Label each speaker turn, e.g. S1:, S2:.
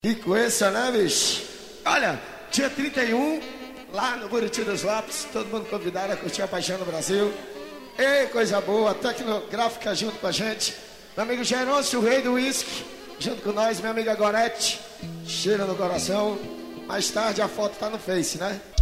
S1: Que coisa, né, bicho? Olha, dia 31, lá no Buriti dos Lopes, todo mundo convidado a curtir a Paixão no Brasil. Ei, coisa boa, tecnográfica junto com a gente. Meu amigo Gerôncio, o rei do uísque, junto com nós, minha amiga Gorete, cheira no coração. Mais tarde a foto tá no Face, né?